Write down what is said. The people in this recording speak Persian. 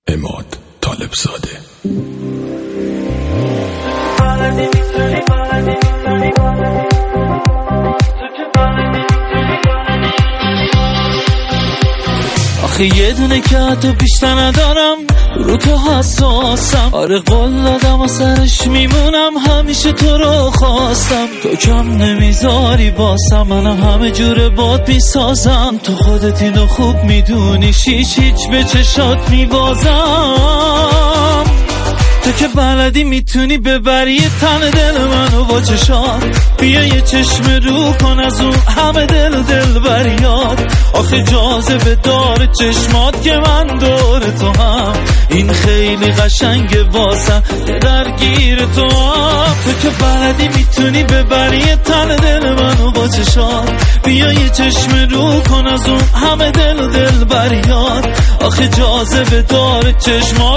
عماد طالبزاده. آخه یه دونه که حتی بیشتر ندارم، رو تو حساسم. آره قول دادم و سرش میمونم، همیشه تو رو خواستم. تو کم نمیذاری باسم، منم همه جوره باد میسازم. تو خودت اینو خوب میدونی، هیچ به چشات میبازم. تو که بلدی میتونی ببری تن دل منو با چشات. بیا یه چشم رو کن از اون همه دل بریاد. آخه جاذبه داره چشمات که من دور تو هم. این خیلی قشنگه واسم که درگیر تو هم. تو که بلدی میتونی ببری تن دل منو با چشات. بیا یه چشم رو کن از اون همه دل بریاد. آخه جاذبه داره چشمات